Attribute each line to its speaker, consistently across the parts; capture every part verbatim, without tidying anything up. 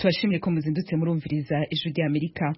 Speaker 1: tubashimire ko muzindutse murumviriza ijwi rya Amerika.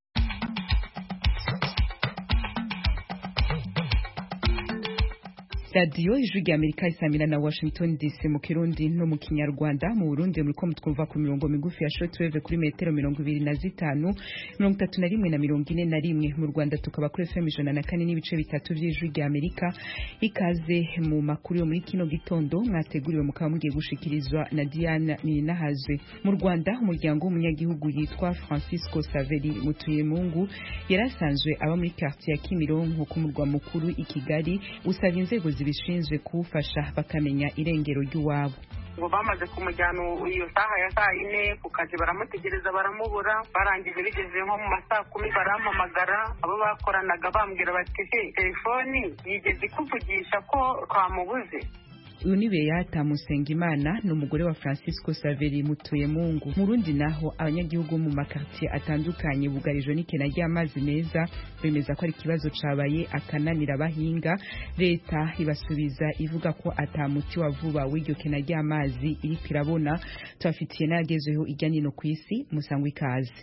Speaker 1: Radio ijwi rya Amerika isamira na Washington D C mu Kirundi no mu Kinyarwanda. Mu Burundi muriko mutwumva ku mirongo migufi ya shortwave kuri metero mirongo ibiri na zitanu mirongo itatu na rimwe na mirongo ine na rimwe. Mu Rwanda tukaba kuri F M ijana na kane n'ibice bitatu by'ijwi rya Amerika. Ikaze mu makuru yo muri kino gitondo mwateguriwe mukaba mugiye gushikirizwa na Diana Ninahazwe. Mu Rwanda umuryango w'umunyagihugu yitwa Francisco Saveri Mutuyemungu yarasanzwe aba muri quartier ya Kimironko ku murwa mukuru i Kigali, usaba inzego bishinzwe kuwufasha bakamenya irengero ry'uwabo.
Speaker 2: ngo bamaze kumujyana iyo saha ya saa ine ku kazi, baramutegereza baramubura, barangije bigeze nko mu masaa kumi barampamagara, abo bakoranaga bambwira bati telefoni yigeze kuvugisha ko twamubuze.
Speaker 1: Uyu ni Beata Musengimana n'umugore wa Francisco Saveri Mutuyemungu. Mu Rundi naho abanyagihugu mu makartier atandukanye bugarijwe n'ikena ry'amazi meza, bemeza ko ari kibazo cabaye akananira bahinga. Leta ibasubiza ivuga ko atamuti wa vuba w'iryo kena ry'amazi iri kirabona. Twafitiye nagezeho ijyanye no kwisi musangwe ikaze.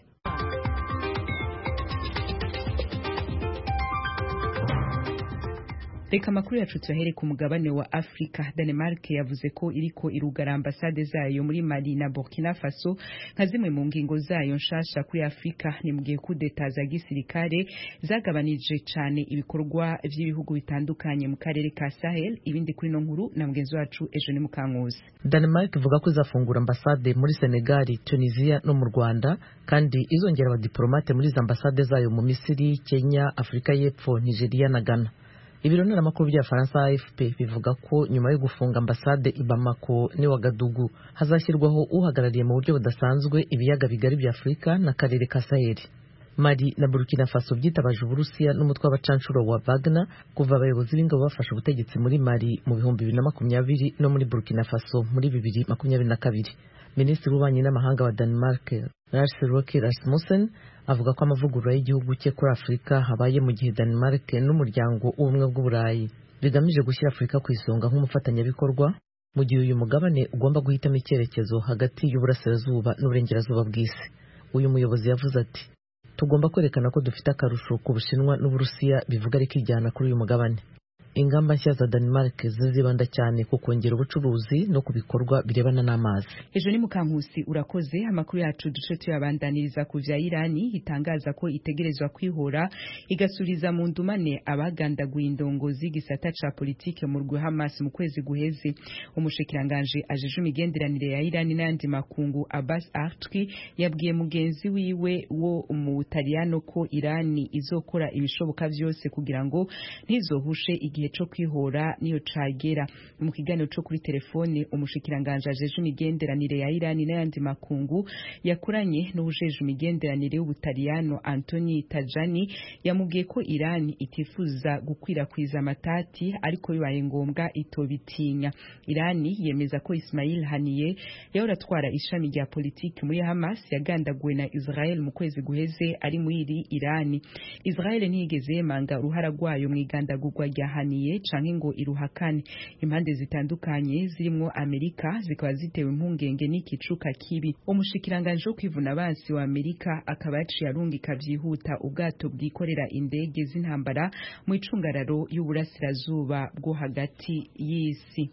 Speaker 1: Reka makuru yacu tuyahere ku mugabane wa Afrika. Denmark yavuze ko iriko irugara ambasade zayo muri Mali na Burkina Faso nka zimwe mu ngingo zayo nshasha kuri Afrika, ni mugihe kudeta za gisirikare zagabanije cane ibikorwa vy'ibihugu bitandukanye mu karere ka Sahel. Ibindi kuri no nkuru na mugenzi wacu Ejo Mukankuzi.
Speaker 3: Denmark ivuga ko izafungura ambasade muri Senegal, Tunisia no mu Rwanda, kandi izongera abadiplomate muri za ambasade zayo mu Misiri, Kenya, Afrika y'Epfo, Nigeria na Ghana. Ibiro ntaramakuru bya Faransa A F P bivuga ko nyuma yo gufunga ambasade i Bamako ni Wagadugu hazashyirwaho uhagarariye mu buryo budasanzwe ibiyaga bigari bya Afrika na karere ka Sahel. Mali na Burkina Faso byitabaje Uburusiya n'umutwe w'abacancuro wa Wagner kuva abayobozi b'ingabo bafashe ubutegetsi muri Mali mu bihumbi bibiri na makumyabiri no muri Burkina Faso muri bibiri makumyabiri na kabiri. Minisitiri w'ububanyi n'amahanga wa Denmark Lars Løkke Rasmussen avuga ko amavugurura y'igihugu cye kuri Afrika habaye mu gihe Denmark n'umuryango w'ubumwe bw'Uburayi bigamije gushyira Afrika ku isonga nk'umufatanyabikorwa, mu gihe uyu mugabane ugomba guhitamo icyerekezo hagati y'uburasirazuba n'uburengerazuba bw'isi. Uyu muyobozi yavuze ati, tugomba kwerekana ko dufite akarusho ku Bushinwa n'Uburusiya bivuga ariko ijyana kuri uyu mugabane. Ingamba nshya za Denmark zizibanda cyane ku kongera ubucuruzi no ku bikorwa birebana n'amazi.
Speaker 1: Ejo ni Mukankusi urakoze. Amakuru yacu duce tuyabandaniriza ku vya Irani itangaza ko itegerezwa kwihora igasuriza mu ndumane abagandaguye indongozi igisata ca politike mu rwa Hamas mu kwezi guheze. Umushikiranganje ajeje imigenderanire ya Irani n'andi makungu Abbas Artki yabwiye mugenzi wiwe wo mu Butaliyano ko Irani izokora ibishoboka vyose kugira ngo ntizohushe igihe cyo kwihora niyo cagera. Mu kiganiro cyo kuri telefone umushikiranganje ajeje imigenderanire ya Irani n'andi makungu yakuranye n'ubujeje imigenderanire y'Ubutaliyano Anthony Tajani yamubwiye ko Irani itifuza gukwirakwiza amatati ariko bibaye ngombwa itobitinya. Irani yemeza ko Ismail Haniyeh yahora atwara ishami rya politiki muri Hamas yagandaguwe na Israel mu kwezi guheze ari muri Irani. Israel ntiyigeze yemanga uruhara rwayo mu igandagurwa rya Haniyeh canke ngo iruhakane. Impande zitandukanye zirimo Amerika zikaba zitewe impungenge n'ikicuka kibi. Umushikiranganje wo kwivuna abansi wa Amerika akaba yaciye arungika vyihuta ubwato bwikorera indege z'intambara mu icungararo y'uburasirazuba bwo hagati y'isi.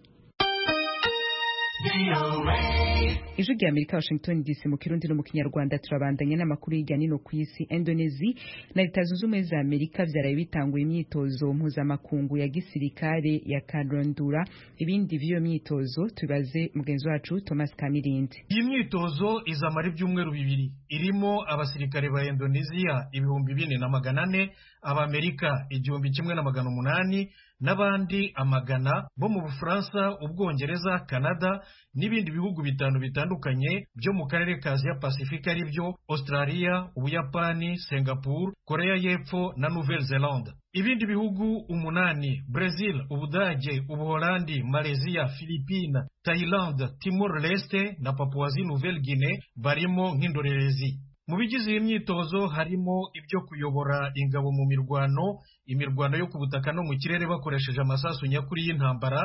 Speaker 1: Ijwi rya Amerika Washington D C mu Kirundi no mu Kinyarwanda. Turabandanya n'amakuru y'ijya nino ku isi. Indonesia na Leta Zunze Ubumwe za Amerika vyaraye bitanguye imyitozo mpuzamakungu ya gisirikare ya karundura. Ibindi vy'iyo myitozo tubaze mugenzi wacu Thomas Kamirindi.
Speaker 4: Iyi myitozo izamara ibyumweru bibiri, irimo abasirikare ba Indonesia ibihumbi bine na magana ane, Abamerika igihumbi kimwe na magana umunani n'abandi amagana bo mu Bufaransa, Ubwongereza, Canada n'ibindi bihugu bitanu bitandukanye byo mu karere ka Asia Pacifique ari byo Australia, Ubuyapani, Singapore, Korea y'Epfo na Nouvelle-Zélande. Ibindi bihugu umunani: Brazil, Ubudage, Ubuholandi, Malaysia, Philippines, Thailand, Timor-Leste na Papouasie Nouvelle-Guinée barimo nk'indorerezi. Mu bigize iyi myitozo harimo ibyo kuyobora ingabo mu mirwano, imirwano yo ku butaka no mu kirere bakoresheje amasasu nyakuri y'intambara,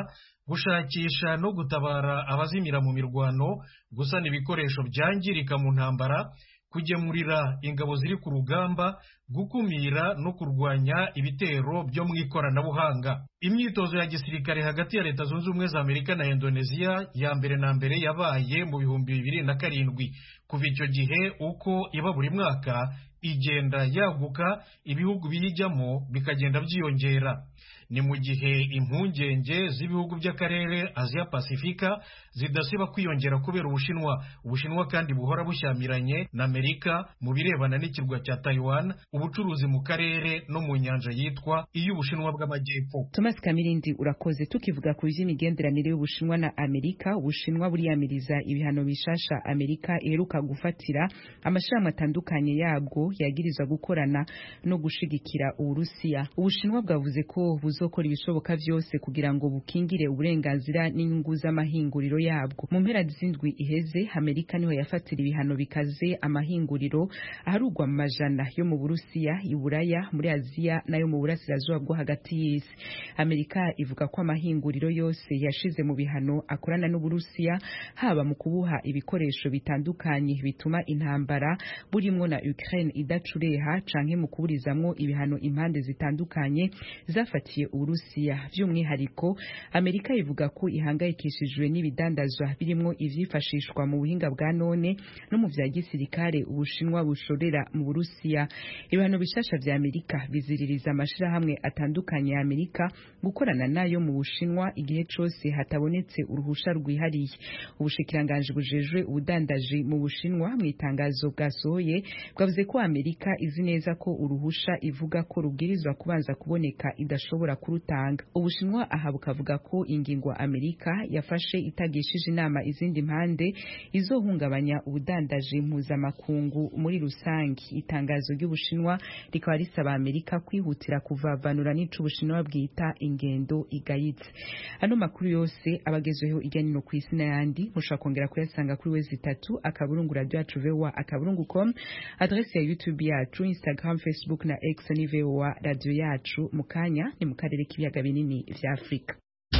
Speaker 4: gushakisha no gutabara abazimira mu mirwano, gusana ibikoresho byangirika mu ntambara, kugemurira ingabo ziri ku rugamba, gukumira no kurwanya ibitero byo mu ikoranabuhanga. Imyitozo ya gisirikare hagati ya Leta Zunze Ubumwe za Amerika na Indonesia ya mbere na mbere yabaye mu bihumbi bibiri na karindwi. Kuva icyo gihe uko iba buri mwaka igenda yaguka, ibihugu biyijyamo bikagenda byiyongera. Ni mu gihe impungenge z'ibihugu by'akarere Asia Pasifika zidasiba kwiyongera kubera Ubushinwa. Ubushinwa kandi buhora bushyamiranye na Amerika mu birebana n'ikirwa cya Taiwan, ubucuruzi mu karere no mu nyanja yitwa iy'Ubushinwa bw'Amajyepfo.
Speaker 1: Thomas Kamirindi, urakoze. Tukivuga ku by'imigenderanire y'Ubushinwa na Amerika, Ubushinwa buriyamiriza ibihano bishasha Amerika iheruka gufatira amashami atandukanye yabwo yagirizwa gukorana no gushigikira Uburusiya. Ubushinwa bwavuze ko buzokora ibishoboka byose kugira ngo bukingire uburenganzira n'inyungu z'amahinguriro yabwo. Mu mpera z'indwi iheze, Amerika niho yafatira ibihano bikaze amahinguriro aharugwa mu majana yo mu Burusiya, Iburaya, muri Aziya nayo mu burasirazuba bwo hagati y'isi. Amerika ivuga ko amahinguriro yose yashize mu bihano akorana n'Uburusiya, haba mu kubuha ibikoresho bitandukanye bituma intambara burimo na Ukraine idacureha, canke mu kuburizamwo ibihano impande zitandukanye zafatiye Uburusiya. By'umwihariko, Amerika ivuga ko ihangayikishijwe n'ibidandazwa birimo ivyifashishwa mu buhinga bwa none no mu vya gisirikare Ubushinwa bushorera mu Burusiya. Ibihano bishasha vya Amerika biziririza amashirahamwe atandukanye ya Amerika gukorana nayo mu Bushinwa igihe cose hatabonetse uruhusha rwihariye. Ubushikiranganje bujejwe ubudandaji mu Bushinwa mu itangazo bwasohoye bwavuze ko Amerika izi neza ko uruhusha ivuga ko rubwirizwa kubanza kuboneka idashobora kurutanga. Ubushinwa aha bukavuga ko ingingo Amerika yafashe itagishije inama izindi mpande izohungabanya ubudandaji mpuzamakungu muri rusange. Itangazo ry'Ubushinwa rikaba risaba Amerika kwihutira kuvavanura n'ico Ubushinwa bwita ingendo igayitse. Ano makuru yose abagezweho ijyanye no kwisi n'ayandi mushobora kongera kuyasanga kuri wezi itatu akaburungu radio yacu V O A akaburungu com, adresse ya YouTube yacu, Instagram, Facebook na X ni V O A radio yacu. Mukanya ni mu karere k'ibiyaga binini vya Afrika.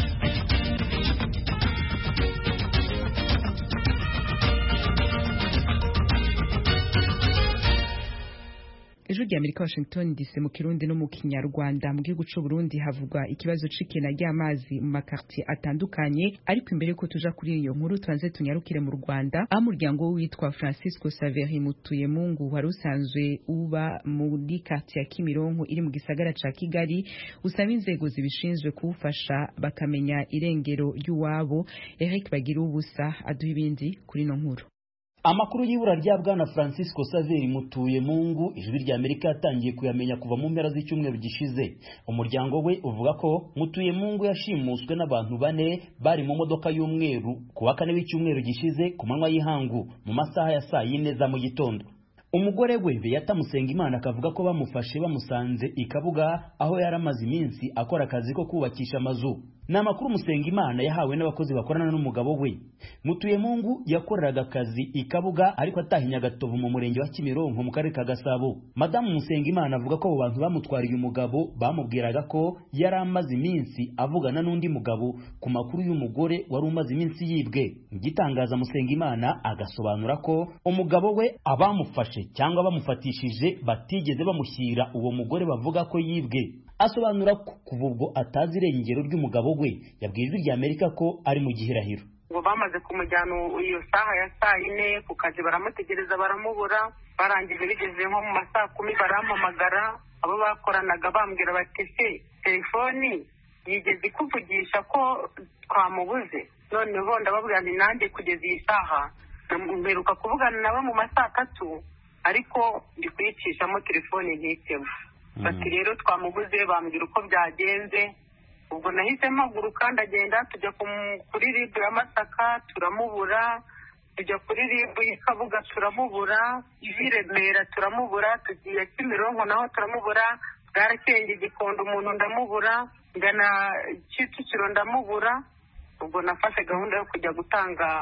Speaker 1: Ijwi rya Amerika, Washington D C, mu Kirundi no mu Kinyarwanda. Mu gihugu c'u Burundi havugwa ikibazo c'ikena ry'amazi mu makartier atandukanye, ariko imbere ko tuja kuri iyo nkuru tuanze tunyarukire mu Rwanda, aho umuryango witwa Francisco Saveri Mutuyemungu wari usanzwe uba muri quartier ya Kimironko iri mu gisagara ca Kigali usaba inzego zibishinzwe kuwufasha bakamenya irengero ry'uwabo. Eric Bagira ubusa aduha ibindi kuri no nkuru.
Speaker 5: Amakuru y'ibura rya bwana Francisco Saveri Mutuyemungu ijwi rya Amerika yatangiye kuyamenya kuva mu mpera z'icyumweru gishize. Umuryango we uvuga ko Mutuyemungu yashimuswe n'abantu bane bari mu modoka y'umweru ku wa kane w'icyumweru gishize ku manywa y'ihangu mu masaha ya saa yine za mu gitondo. Umugore we Beata Musengimana akavuga ko bamufashe bamusanze ikabuga aho yaramaze iminsi akora akazi ko kubakisha amazu. Namakuru Musengimana yahawe n'abakozi bakorana n'umugabo we. Mutuyemungu yakoreraga akazi ikabuga ariko atahinya gatovu mu murenge wa Kimironko mu karere ka Gasabo. Madamu Musengimana avuga ko abo bantu bamutwariye umugabo bamubwiraga ko yari amaze iminsi avugana n'undi mugabo ku makuru y'umugore wari umaze iminsi yibwe. Gitangaza Musengimana agasobanura ko umugabo we abamufashe cyangwa bamufatishije batigeze bamushyira uwo mugore bavuga ko yibwe. Asobanura ko kuva ubwo atazi irengero ry'umugabo we yabwiye ijwi rya Amerika ko ari mu gihirahiro.
Speaker 2: Ngo bamaze kumujyana iyo saha ya saa yine ku kazi baramutegereza baramubura, barangije bigeze nko mu masaa kumi barampamagara, abo bakoranaga bambwira bati se telefoni yigeze kuvugisha ko twamubuze. Noneho ndababwira nti nanjye kugeza iyi saha mperuka kuvugana nabo mu masaa atatu ariko ndi kuyicishamo telefoni ntitemo. Bati rero twamubuze, bambwira uko byagenze. Ubwo nahise mpaguruka ndagenda tujya kuri ribu ya Masaka turamubura, tujya kuri ribu y'Ikabuga turamubura, i Remera turamubura, tugiye Kimironko naho turamubura, Bwarakenge Gikondo umuntu ndamubura, ngana Kicukiro ndamubura. Ubwo nafashe gahunda yo kujya gutanga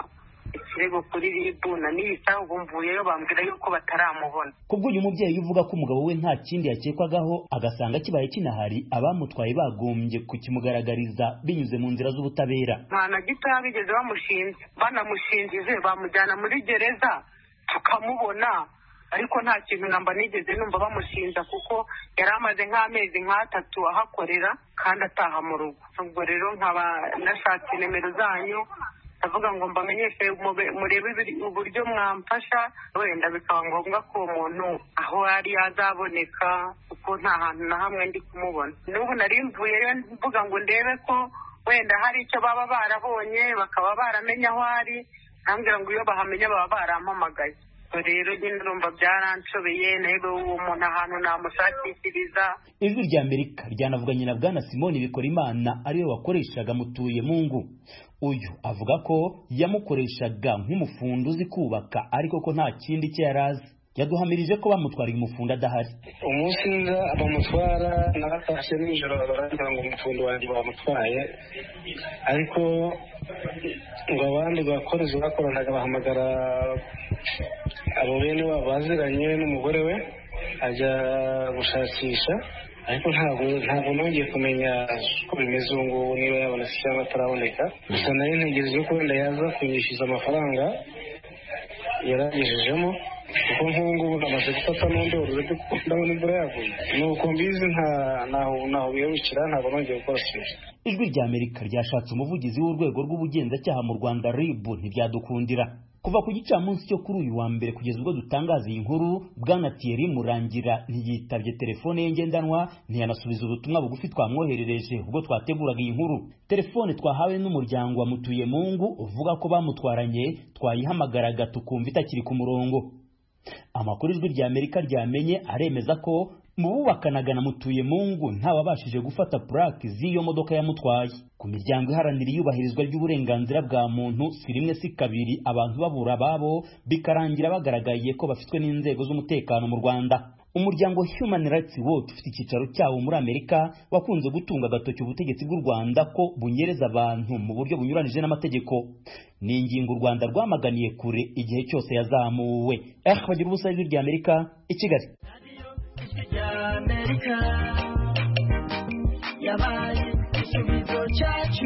Speaker 2: ikirego kuri ribu na n'isaha ubu mvuyeyo bambwira yuko bataramubona.
Speaker 5: Kubwo uyu mubyeyi uvuga ko umugabo we nta kindi yakekwagaho agasanga kibaye kinahari abamutwaye bagombye kukimugaragariza binyuze mu nzira z'ubutabera.
Speaker 2: Nta na gitoya bigeze bamushinze, banamushinjije bamujyana muri gereza tukamubona, ariko nta kintu namba nigeze numva bamushinja kuko yari amaze nk'amezi nk'atatu ahakorera kandi ataha mu rugo. Ubwo rero nkaba nashatse nimero zanyu ndavuga ngo mbamenyeshe murebe uburyo mwamfasha, wenda bikaba ngombwa ko uwo muntu aho ari yazaboneka kuko nta hantu na hamwe ndi kumubona. N'ubu nari mvuyeyo mvuga ngo ndebe ko wenda hari icyo baba barabonye bakaba baramenya aho ari, ambwira ngo iyo bahamenya baba barampamagaye. Rero nyine urumva byaranshobeye nawe uwo muntu ahantu namushakishiriza.
Speaker 5: Ijwi rya Amerika ryanavuganye na Bwana Simoni Bikorimana ariwe wakoreshaga Mutuyemungu. Uyu avuga ko yamukoreshaga nk'umufundi uzi kubaka ariko ko nta kindi cye yarazi. Yaduhamirije ko bamutwariye umufundi adahari.
Speaker 6: Umunsi nza bamutwara naratashye nijoro baravuga ngo umufundi wanjye bamutwaye, ariko ngo abandi bakozi bakoranaga bahamagara abo bene wabo baziranye n'umugore we ajya gushakisha, ariko ntabwo ntabwo nongeye kumenya uko bimeze ubu ngubu niba yabonetse cyangwa ataraboneka. Gusa nayo ntegereje ko wenda yaza kunyishyuza amafaranga yaragejejemo kuko nk'ubu ngubu namaze gufata n'undi ururede ndabona imvura yaguye. Nuko mbizi ntaho biyarukira, ntabwo nongeye gukora siporo.
Speaker 5: Ijwi rya Amerika ryashatse umuvugizi w'urwego rw'ubugenzacyaha mu Rwanda R I B ntibyadukundira. Kuva ku gicamunsi cyo kuri uyu wa mbere kugeza ubwo dutangaza iyi nkuru, Bwana Thierry Murangira ntiyitabye telefone ye ngendanwa, ntiyanasubiza ubutumwa bugufi twamwoherereje ubwo twateguraga iyi nkuru. Telefone twahawe n'umuryango wa Mutuyemungu uvuga ko bamutwaranye twayihamagaraga tukumva itakiri ku murongo. Amakuru Ijwi rya Amerika ryamenye aremeza ko mu bubakanaga na Mutuyemungu ntawabashije gufata plaque z'iyo modoka yamutwaye. Ku miryango iharanira iyubahirizwa ry'uburenganzira bwa muntu si rimwe si kabiri abantu babura babo bikarangira bagaragaye ko bafitwe n'inzego z'umutekano mu Rwanda. Umuryango Human Rights Watch ufite icyicaro cyawo muri Amerika wakunze gutunga agatoki ubutegetsi bw'u Rwanda ko bunyereza abantu mu buryo bunyuranije n'amategeko. Ni ingingo u Rwanda rwamaganiye kure igihe cyose yazamuwe. Eh bagira ubusa Ijwi rya Amerika i Kigali. Yabaye igisubizo cyacu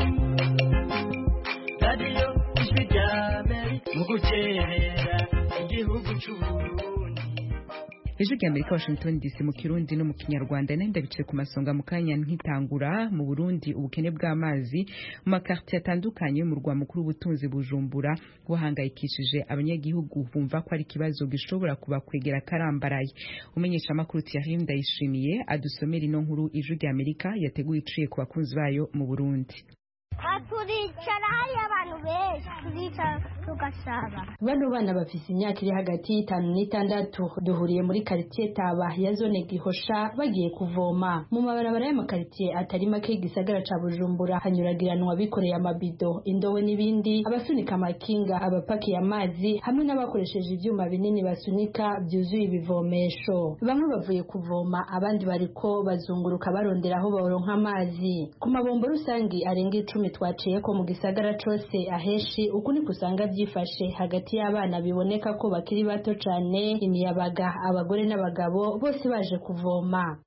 Speaker 5: radiyo Ijwi rya Amerika mu gukerera igihugu cy'Uburundi.
Speaker 1: Ijwi rya Amerika Washington D C mu Kirundi no mu Kinyarwanda nenda bice ku masonga mu kanya nkitangura. Mu Burundi ubukene bw'amazi mu makartier atandukanye mu rwa mukuru ubutunzi Bujumbura buhangayikishije abanyagihugu bumva ko ari kibazo gishobora kuba kwegera karambaraye. Umenyesha makuru Thierry Ndayishimiye adusomera ino nkuru Ijwi rya Amerika yateguye iciye ku bakunzi bayo mu Burundi.
Speaker 7: Aturicara hari abantu benshi turicara tugasaba.
Speaker 8: Bano bana bafise imyaka iri hagati y'itanu n'itandatu duhuriye muri quartier Taba ya zone Gihosha bagiye kuvoma. Mu mabarabara y'amakartier atari make igisagara ca Bujumbura hanyuragiranwa bikoreye amabido, indowe n'ibindi, abasunika amakinga, abapakiye amazi hamwe n'abakoresheje ivyuma binini basunika byuzuye ibivomesho. Bamwe bavuye kuvoma abandi bariko bazunguruka barondera aho baronka amazi. Ku mabombo rusangi arenga icumi twaciye ko mu gisagara cose aheshi uku ni kusanga byifashe hagati y'abana biboneka ko bakiri bato cyane, imiyabaga, abagore n'abagabo bose baje kuvoma.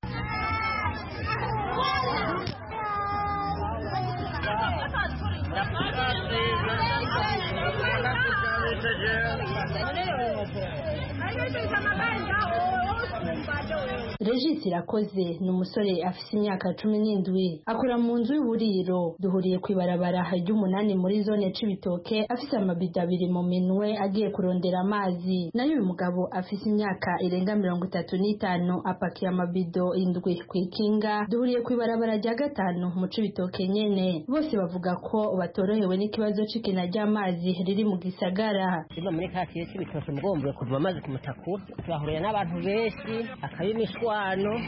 Speaker 8: Regis Irakoze ni umusore afise imyaka cumi n'indwi akora mu nzu y'uburiro. Duhuriye kwibarabara ry'umunani muri zone Cibitoke afise amabido abiri mu minwe agiye kurondera amazi. Nayo uyu mugabo afise imyaka irenga mirongo itatu n'itanu apakiye amabido indwi kwikinga. Duhuriye kwibarabara rya gatanu mu Cibitoke nyene. Bose bavuga ko batorohewe n'ikibazo c'ikena ry'amazi riri mu gisagara.
Speaker 9: Kima muri kati Cibitoke mugombe kuva amazi ku mutakura. Twahuriye n'abantu benshi akabimishwano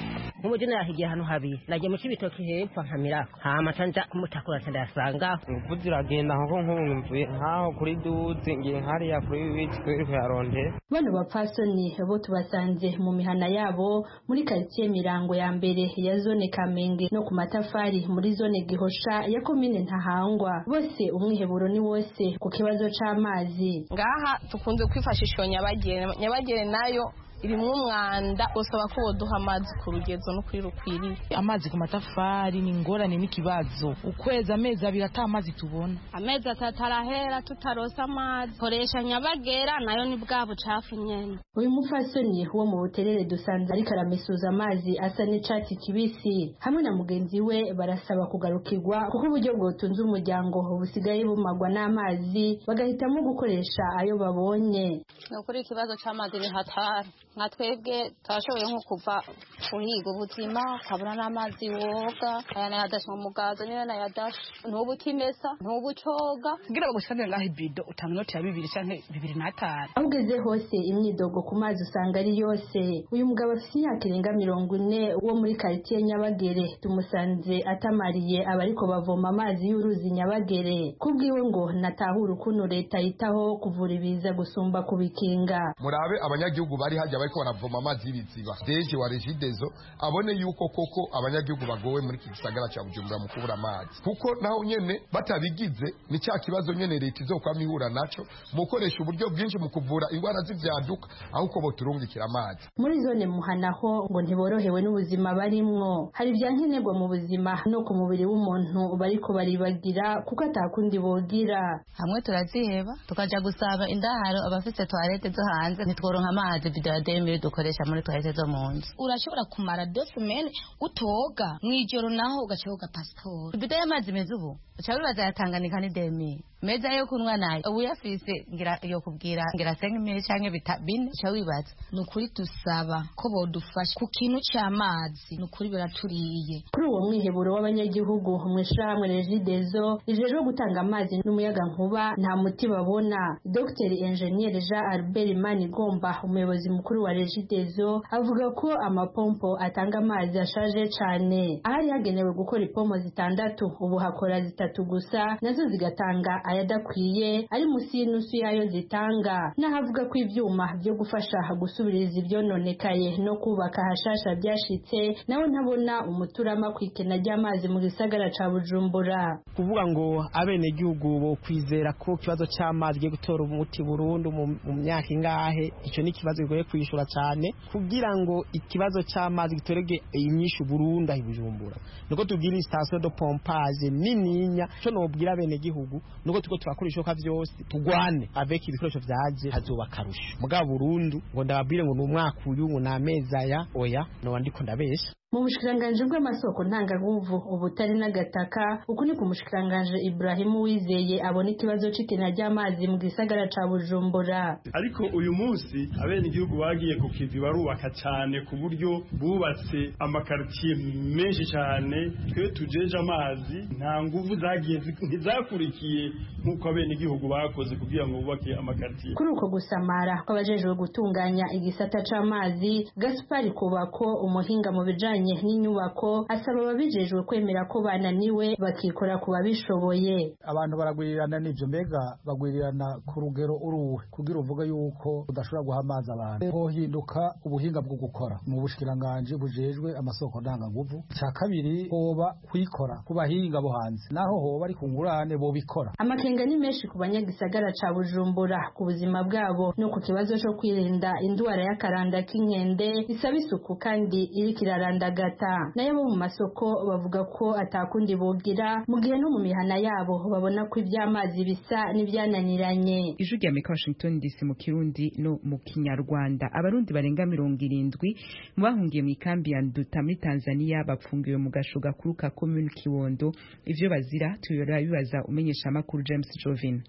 Speaker 9: nk'umujene yahigiye ahantu habiri nagiye mu Cibitoke hepfo nkamirako hama canja kumutakura ndasanga
Speaker 10: ubu ziragenda nko nkumvuye nkaho kuri duzi ngiye hariya kuri bibiti kuri kuyaronde.
Speaker 8: Bano bapfasoni bo tubasanze mu mihana yabo muri quartier Mirango ya mbere ya zone Kamenge no ku matafari muri zone Gihosha ya komine Ntahangwa. Bose umwiheburo ni wose ku kibazo c'amazi.
Speaker 11: Ngaha tukunze kwifashisha nyabagere nyabagere nayo irimwe umwanda usaba ko boduha amazi ku rugezo no kuri rukwiriye.
Speaker 12: Amazi ku matafari ni ngorane n'ikibazo, ukwezi amezi abiri ata amazi tubona,
Speaker 13: amezi atatu arahera tutarosa amazi, koresha nyabagera nayo ni bwa bucafu nyene.
Speaker 8: Uyu mufasoni wo mu Buterere dusanze ariko aramesuza amazi asa n'icatsi kibisi, hamwe na mugenzi we barasaba kugarukirwa kuko uburyo bwotunze umuryango busigaye bumagwa n'amazi bagahitamo gukoresha ayo babonye.
Speaker 13: No kuri ikibazo c'amazi ni hatari, nka twebwe twashoboye nko kuva kuhiga ubuzima ukabura n'amazi woga, aya nayadashe mu mugazo niyo nayadashe ntubu kimesa ntubu coga
Speaker 12: kugira bagushikane ngaho ibido utanga inoti ya bibiri canke bibiri n'atanu.
Speaker 8: Aho ugeze hose imyidogo ku mazi usanga ari yose. Uyu mugabo afite imyaka irenga mirongo ine wo muri quartier Nyabagere tumusanze atamariye abariko bavoma amazi y'uruzi Nyabagere. Kubwiwe ngo natahura ukuntu leta yitaho kuvura ibiza gusumba kubikinga.
Speaker 14: Murabe abanyagihugu bari hajya bariko baravoma amazi y'ibiziba deje wa Regideso abone yuko koko abanyagihugu bagowe muri iki gisagara cya Bujumbura mu kubura amazi, kuko naho nyene batabigize ni cya kibazo nyene leta izokwama ihura naco mu koresha uburyo bwinshi mu kuvura ingwara z'ivyaduka aho uko boturungikira amazi.
Speaker 8: Muri zone Muhanaho ngo ntiborohewe n'ubuzima barimwo, hari ibyankenerwa mu buzima no ku mubiri w'umuntu bariko baribagira kuko atakundi bogira.
Speaker 13: Hamwe turaziheba tukaja gusaba indaharo abafise toilette zo hanze nitworonka amazi bidademire dukoresha muri toilette zo mu nzu. Urashobora kumara deux semaines utoga mwijoro naho ugacoga passport.
Speaker 9: Bidaya y'amazi meza ubu uca wibaza yatanganika ni demi meza yo kunwa nayo ubu yafise ngira yo kubwira ngira senga imwe canke bitabine uca wibaza.
Speaker 13: Nukuri tusaba ko bodufasha ku kintu cy'amazi nukuri biraturiye.
Speaker 8: Kuri uwo mwiheburo w'abanyagihugu mwishramwe Regideso ijejwe gutanga amazi n'umuyaga nkuba nta muti babona. Dr Engineer Jean Albert Manigomba umuyobozi mukuru wa Regideso avuga ko amapompo atanga amazi ashaje cyane, ahari hagenewe gukora ipompo zitandatu ubu hakora zitatu gusa nazo zigatanga ayadakwiye ari musi y'inusu yayo zitanga. Nahavuga ko ivyuma byo gufasha gusubiriza ivyononekaye no kubaka hashasha byashitse nawe ntabona umuturama kwikena ry'amazi mu gisagara ca Bujumbura.
Speaker 15: Kuvuga ngo abene gihugu bo kwizera ko kibazo cy'amazi giye gutora umuti burundu mu myaka ingahe, ico ni kibazo gigoye kwishura cyane kugira ngo ikibazo cy'amazi gitorege inyishu burundu ahi Bujumbura. Nuko tugira station de pompage nininya cyo nobwira abene gihugu nuko tuko turakoresha ko vyose tugwane avec ibikoresho vyaje hazoba karusho muga burundu ngo ndababwire ngo numwaka uyu ngo nameza ya oya no wandiko ndabesha.
Speaker 8: Mu bushikiranganje bw'amasoko ntanganguvu ubutari n'agataka uku ni ku mushikiranganje Ibrahim Wizeye abona ikibazo c'ikena ry'amazi mu gisagara ca Bujumbura.
Speaker 16: Ariko uyu munsi abene igihugu bagiye ku kivi barubaka cyane ku buryo bubatse amakartier menshi cyane, twe tujeje amazi nta nguvu zagiye ntizakurikiye nkuko abene igihugu bakoze kugira ngo bubake amakartier.
Speaker 8: Kuri uko gusamara kw'abajejwe gutunganya igisata c'amazi, Gaspar Kubako umuhinga mu bijanye n'inyubako asaba ababijejwe kwemera ko bananiwe bakikora ku babishoboye.
Speaker 17: Abantu baragwirirana n'ivyo, mbega bagwirirana ku rugero uruwe kugira uvuga yuko udashobora guha amazi abantu. Ho hinduka ubuhinga bwo gukora mu bushikiranganje bujejwe amasoko ndanganguvu. Cya kabiri hoba kwikora ku bahinga bo hanze naho hoba ari kungurane bo bikora.
Speaker 8: Amakenga ni menshi ku banyagisagara ca Bujumbura ku buzima bwabo no ku kibazo cyo kwirinda indwara y'akaranda k'inkende isaba isuku kandi iri kiraranda gata. Nayo bo mu masoko bavuga ko atakundi bogira mu gihe no mu mihana yabo babona ko iby'amazi bisa n'ibyananiranye.
Speaker 1: Ijwi rya Amerika Washington D C mu Kirundi no mu Kinyarwanda. Abarundi barenga mirongo irindwi mu bahungiye mu ikambi ya Nduta muri Tanzania bapfungiwe mu gasho gakuru ka commune Kibondo. Ivyo bazira tuyora bibaza umenyesha makuru James Jovin.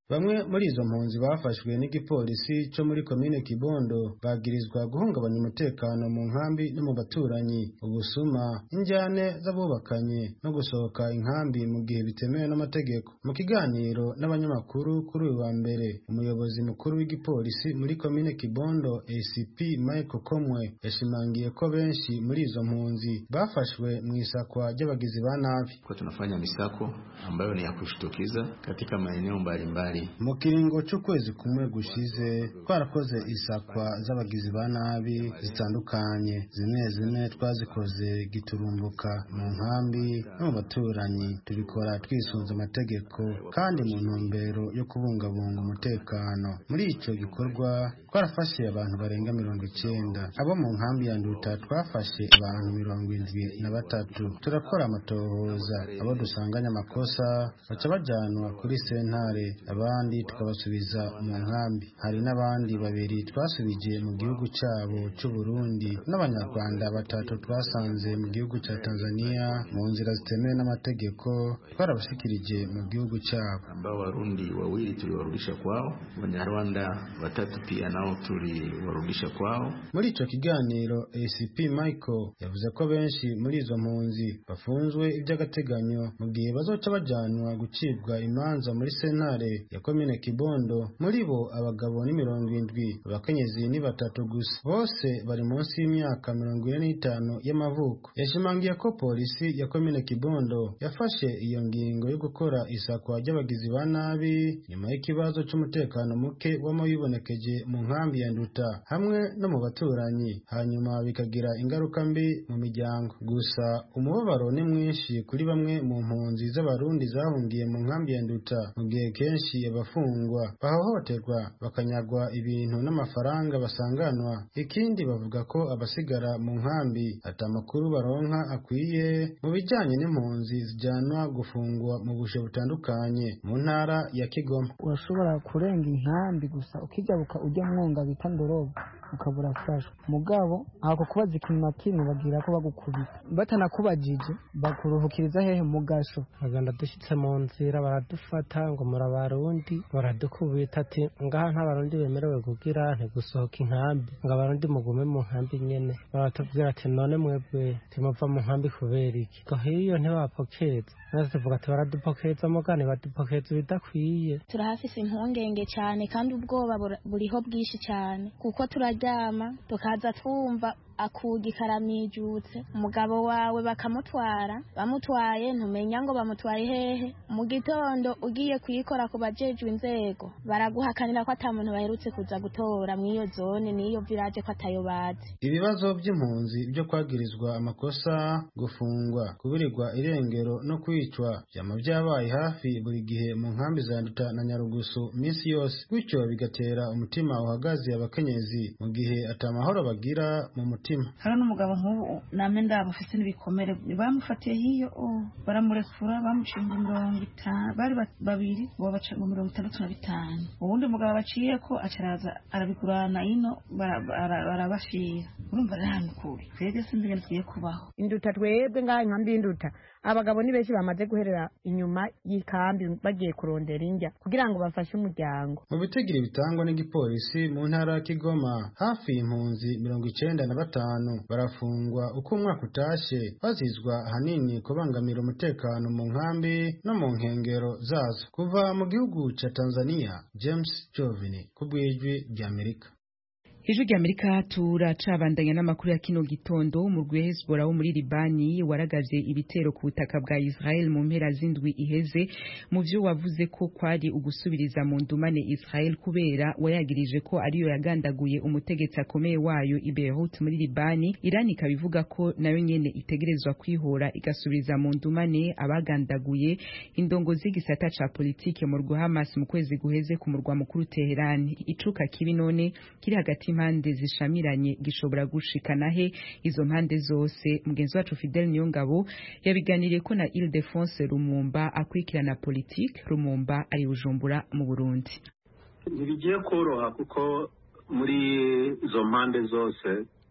Speaker 18: Bamwe muri izo mpunzi bafashwe n'igipolisi cyo muri komine Kibondo bagirizwa guhungabanya umutekano mu nkambi no mu baturanyi, ubusuma, injyane z'abubakanye no gusohoka inkambi mu gihe bitemewe n'amategeko. Mu kiganiro n'abanyamakuru kuri uyu wa mbere, umuyobozi mukuru w'igipolisi muri komine Kibondo A C P Michael Komwe yashimangiye ko benshi muri izo mpunzi bafashwe mu isakwa ry'abagizi ba nabi.
Speaker 19: Kwa tunafanya misako ambayo ni ya kushtukiza katika maeneo mbalimbali.
Speaker 18: Mu kiringo cy'ukwezi kumwe gushize twarakoze isakwa z'abagizi ba nabi zitandukanye, zimwe zimwe twazikoze giturumbuka mu nkambi no mu baturanyi. Tubikora twisunze amategeko kandi mu ntumbero yo kubungabunga umutekano. Muri icyo gikorwa twarafashe abantu barenga mirongo icyenda. Abo mu nkambi ya Nduta twafashe abantu mirongo indwi na batatu. Turakora amatohoza, abo dusanganya amakosa baca bajanwa kuri sentare, abandi tukabasubiza mu nkambi. Hari n'abandi babiri twasubije mu gihugu cyabo cy'u Burundi, n'abanyarwanda batatu twasanze mu gihugu cya Tanzania mu nzira zitemewe n'amategeko, twarabashikirije mu gihugu cyabo.
Speaker 19: Ambao Warundi wawili tuliwarudisha kwao, Wanyarwanda watatu pia nao tuliwarudisha kwao.
Speaker 18: Muri ico kiganiro A C P Michael yavuze ko benshi muri izo mpunzi bafunzwe iby'agateganyo mu gihe bazoca bajanwa gucibwa imanza muri sentare ya komine Kibondo. Muri bo abagabo ni mirongo indwi, abakenyezi ni batatu gusa, bose bari munsi y'imyaka mirongo ine n'itanu y'amavuko. Yashimangiye ko polisi ya komine Kibondo yafashe iyo ngingo yo gukora isakwa ry'abagizi ba nabi nyuma y'ikibazo cy'umutekano muke w'amayibonekeje mu nkambi ya Nduta hamwe no mu baturanyi, hanyuma bikagira ingaruka mbi mu miryango. Gusa umubabaro ni mwinshi kuri bamwe mu mpunzi z'abarundi zahungiye mu nkambi ya Nduta, mu gihe kenshi abafungwa bahohoterwa bakanyagwa ibintu n'amafaranga basanganwa. Ikindi bavuga ko abasigara mu nkambi atamakuru baronka akwiye mu bijyanye n'impunzi zijyanwa gufungwa mu bushe butandukanye mu ntara ya Kigoma.
Speaker 20: Urashobora kurenga inkambi gusa ukigaruka ujya mwonga bita Ndorobo ukabura fasha mugabo ako kubaza ikintu na kimwe bagira ko bagukubita batanakubajije bakuruhukiriza hehe mu gasho.
Speaker 21: Aganda dushitse mu nzira baradufata ngo murabarundi baradukubita ati ngaha nta barundi bemerewe kugira ntigusohoka inkambi, ngo abarundi mugume mu nkambi nyene. Baratubwira ati none mwebwe timuva mu nkambi kubera iki? Ko hiyo ntibapokeza nazo tuvuga ati baradupokeza mugani badupokeza bidakwiye.
Speaker 22: Turahafise impungenge cyane kandi ubwoba buriho bwishi cyane kuko turaryama tukaza twumva akugi karamijutse, umugabo wawe bakamutwara, bamutwaye ntumenya ngo bamutwaye hehe. Mu gitondo ugiye kuyikora ku bajejwe inzego baraguhakanira ko ata muntu baherutse kuza gutora mw'iyo zone n'iyo village ko atayo bazi.
Speaker 18: Ibibazo by'impunzi byo kwagirizwa amakosa, gufungwa, kubirirwa irengero no kwicwa byama byabaye hafi buri gihe mu nkambi za Nduta na Nyarugusu minsi yose, bityo bigatera umutima uhagaze abakenyezi mu gihe atamahoro bagira mu mutima.
Speaker 23: Hari n'umugabo nk'ubu namwe ndabo ufite n'ibikomere bamufatiye hiyo baramurekura bamucinga mirongo itanu, bari babiri bo baca mu mirongo itandatu na bitanu. Ubundi mugabo baciye ko acaraza arabigurana ino barabashira. Urumva rero kuri twebwe sinzi ngene tugiye kubaho.
Speaker 24: Induta twebwe ngaha inkambi Induta abagabo ni benshi bamaze guherera inyuma y'ikambi bagiye kurondera injya kugira ngo bafashe umuryango.
Speaker 18: Mu bitegiro bitangwa n'igipolisi mu ntara ya Kigoma, hafi impunzi mirongo icenda na batanu barafungwa uko umwaka utashe, bazizwa hanini kubangamira umutekano mu nkambi no mu nkengero zazo. Kuva mu gihugu ca Tanzania, James Jovini kubwijwi rya Amerika.
Speaker 1: Ijwi rya Amerika turacabandanya n'amakuru ya kino gitondo. Umurwi Hezbollah wo muri Libani waragavye ibitero ku butaka bwa Israel mu mpera z'indwi iheze, mu vyo wavuze ko kwari ugusubiriza mu ndumane Israel kubera wayagirije ko ariyo yagandaguye umutegetsi akomeye wayo i Beirut muri Libani. Iran ikabivuga ko nayo nyene itegerezwa kwihora igasubiza mu ndumane abagandaguye indongozi gisata ca politike mu rwa Hamas mu kwezi guheze ku murwa mukuru Teheran. Icuka kibi none kiri hagati impande zishamiranye gishobora gushikana he izo mpande zose? Mugenzi wacu Fidel Niyongabo yabiganiriye ko na Ildefonse Rumumba akurikirana politique. Rumumba ari Bujumbura mu Burundi.
Speaker 25: Ntibigiye koroha kuko muri izo mpande zose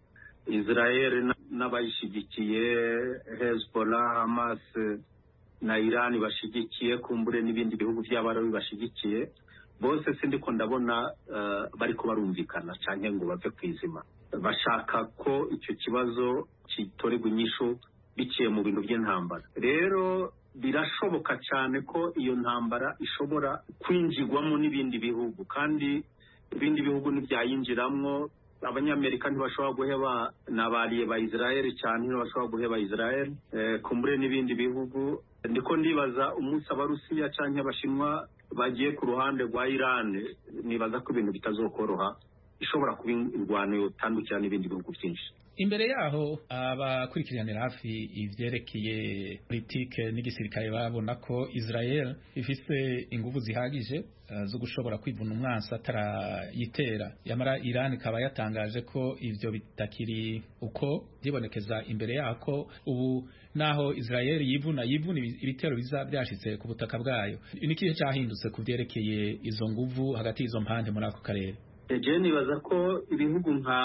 Speaker 25: Israel n'abayishigikiye, Hezbollah, Hamas na Iran bashigikiye, kumbure n'ibindi bihugu by'abarabi bashigikiye, bose sindiko ndabona uh, bariko barumvikana canke ngo bave kwizima. Bashaka ko icyo kibazo kitorerwa inyishu biciye mu bintu by'intambara. Rero birashoboka cyane ko iyo ntambara ishobora kwinjirwamo n'ibindi bihugu, kandi ibindi bihugu ntibyayinjiramwo. Abanyamerika ntibashobora guheba n'abariye ba Israel cyane, ntibashobora guheba Israel eh, kumbure n'ibindi bihugu. Ndiko ndibaza umunsi abarusiya canke abashinwa bagiye ku ruhande rwa Iran, nibaza ko ibintu bitazokoroha, ishobora kuba indwano yotandukira n'ibindi bihugu byinshi.
Speaker 2: Imbere yaho abakurikiranira hafi ivyerekeye politike n'igisirikare babona ko Israel ifise ingufu zihagije uh, zo gushobora kwivuna umwansi atarayitera. Yamara Iran ikaba yatangaje ko ivyo bitakiri uko byibonekeza imbere yako ubu naho Israel yivuna yivuna ibitero biza byashitse ku butaka bwayo. Nikihe cyahindutse ku vyerekeye izo nguvu hagati izo mpande muri ako karere?
Speaker 25: Je nibaza ko ibihugu nka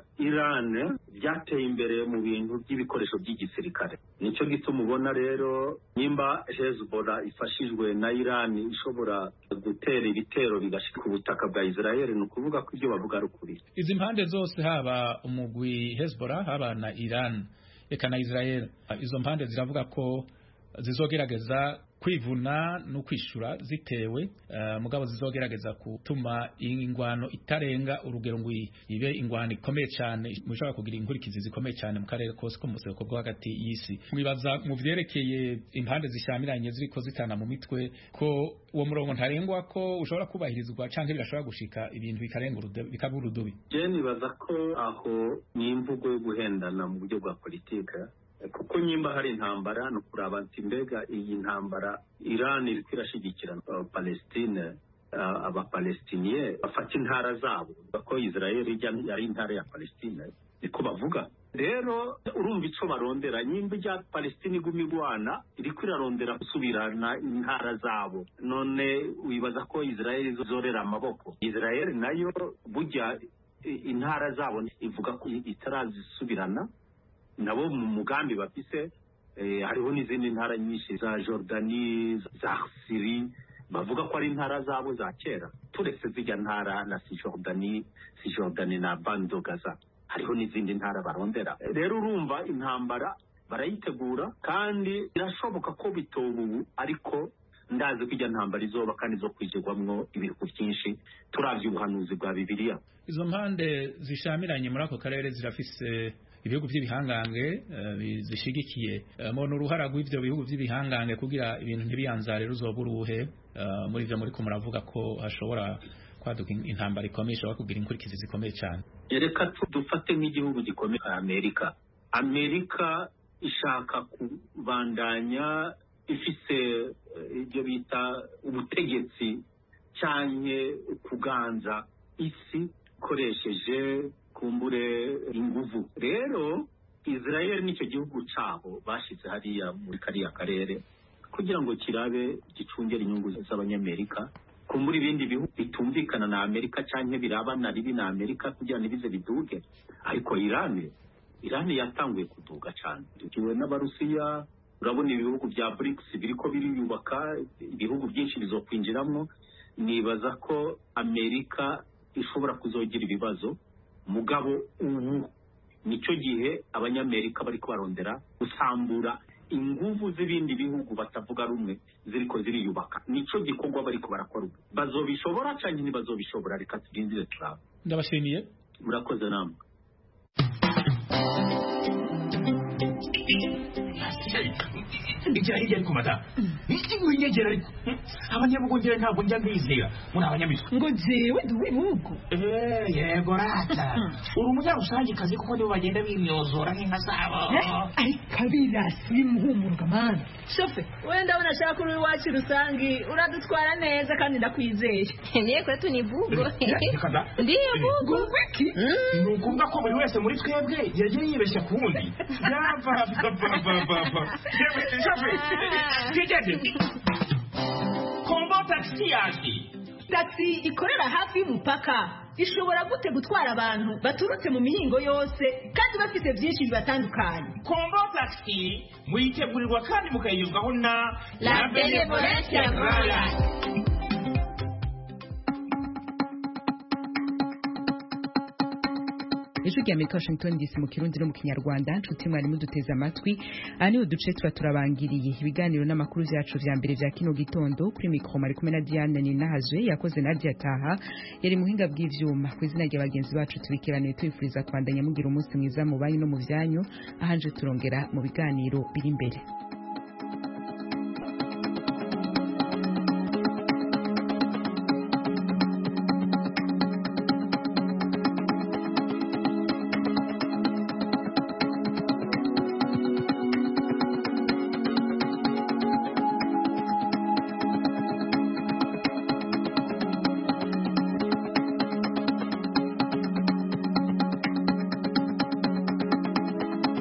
Speaker 25: Iran byateye imbere mu bintu by'ibikoresho by'igisirikare. Nico gituma ubona rero nimba Hezbollah ifashijwe na Iran ishobora gutera ibitero bigashika ku butaka bwa Israel, no kuvuga ko ibyo bavuga ari ukuri.
Speaker 2: Izi mpande zose, haba umugwi Hezbollah haba na Iran eka na Israel, izo mpande ziravuga ko zizogerageza kwivuna no kwishura zitewe uh, mugabo zizogerageza kutuma ingwano itarenga urugero ngo ibe ingwano ikomeye cyane mushaka kugira inkurikizi zikomeye cyane mu karere kose ko museko bwo hagati y'isi. Mwibaza mu vyerekeye impande zishamiranye ziriko zitana mu mitwe ko uwo murongo ntarengwa ko ushobora kubahirizwa canke birashobora gushika ibintu bikarenga bikaba urudubi?
Speaker 25: Je nibaza ko aho ni imvugo yo guhendana mu buryo bwa politike, kuko nyimba hari intambara no kuraba ati mbega iyi ntambara Iran iri kwirashigikira uh, Palestine, uh, aba Palestiniye bafata intara zabo, bako Israel yari intara ya Palestine niko bavuga. Rero urumva ico barondera, nyimba ya Palestine igumigwana iri kwirarondera gusubirana intara zabo, none wibaza ko Israel izorera amaboko? Israel nayo burya intara zabo ivuga ko itarazisubirana nabo mu mugambi bafise. Eh, hariho n'izindi ntara nyinshi za Jordani, za Syria bavuga ko ari intara zabo za kera, turetse zijya ntara na Cisjordani Cisjordani na Bando Gaza, hariho n'izindi ntara barondera. Rero urumva intambara barayitegura kandi irashoboka ko bitobu, ariko ndazi ko ijya ntambara izoba kandi zo kwijegwamwo ibihugu byinshi turavye ubuhanuzi bwa Bibiliya.
Speaker 2: Izo mpande zishamiranye muri ako karere zirafise ibihugu by'ibihangange uh, zishigikiye uh, mu ruhara rw'ivyo bihugu by'ibihangange kugira ibintu ntibiyanzare ruzoburuhe uh, muri ivyo muri ko muravuga ko hashobora kwaduka intambara ikomeye ishobora kugira inkurikizi zikomeye cyane.
Speaker 25: Reka dufate nk'igihugu gikomeye Amerika. Amerika ishaka kubandanya ifise ibyo uh, bita ubutegetsi cyane kuganza isi koresheje kumbure inguvu. Rero Israel nicyo gihugu cabo bashize hariya muri kariya karere kugira ngo kirabe gicungera inyungu z'abanyamerika, kumbura ibindi bihugu bitumvikana na Amerika canke birabana ribi na Amerika kugira nibize biduge. Ariko Iran Iran yatanguye kuduga cyane, tukiwe n'abarusiya. Urabona ibihugu bya BRICS biriko biriyubaka, ibihugu byinshi bizokwinjiramwo. Nibaza ko Amerika ishobora kuzogira ibibazo, mugabo ubu nico gihe abanyamerika bariko barondera gusambura inguvu z'ibindi bihugu batavuga rumwe ziriko ziriyubaka. Nico gikorwa bariko barakora. Bazobishobora canke ntibazobishobora? Reka tugindire turaba.
Speaker 2: Ndabashimiye.
Speaker 25: Murakoze namwe.
Speaker 3: Ijya hirya ariko mada iki winyegera ariko abanyabugongera ntabwo njya mbizera muri abanyamitwe
Speaker 4: ngo jewe duwe bugo
Speaker 3: eh yego rata uri umunyarusange kazi kuko nibo bagenda bimyozora nk'inka zabo
Speaker 4: ari kabira simuhumuruka mana shofe wenda ndabona shaka uri wacu rusangi uradutwara neza kandi ndakwizeye
Speaker 5: niye kwetu ni bugo
Speaker 3: ndiye bugo wiki ni ukuvuga ko buri wese muri twebwe yagiye yibeshya ku wundi yava baba baba
Speaker 5: Kombo
Speaker 3: taxi yaje.
Speaker 4: Taxi ikorera hafi y'umupaka ishobora gute gutwara abantu baturutse mu mihingo yose kandi bafite byinshi bibatandukanye.
Speaker 3: Kombo taxi muyitegurirwa kandi mukayizwaho na
Speaker 5: La Benevolencia Royal.
Speaker 1: ijwi rya Amerika Washington D C mu kirundi no mu kinyarwanda nshuti mwari muduteze amatwi aha niho duce tuba turabangiriye ibiganiro n'amakuru vyacu vya mbere vya kino gitondo kuri mikro mari kumwe na Diane Ninahazwe yakoze Nadia Taha yari muhinga bw'ivyuma ku izina rya bagenzi bacu tubikiraniye twifuriza kwandanya mugira umunsi mwiza mu banyu no mu vyanyu ahanje turongera mu biganiro biri imbere.